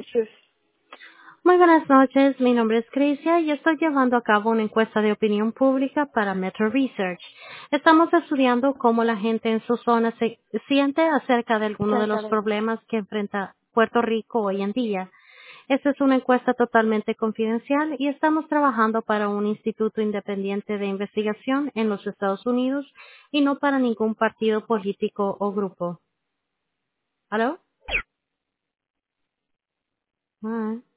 noches. Muy buenas noches, mi nombre es Crisia y estoy llevando a cabo una encuesta de opinión pública para Metro Research. Estamos estudiando cómo la gente en su zona se siente acerca de algunos de los problemas que enfrenta Puerto Rico hoy en día. Esta es una encuesta totalmente confidencial y estamos trabajando para un instituto independiente de investigación en los Estados Unidos y no para ningún partido político o grupo. ¿Aló? Ah.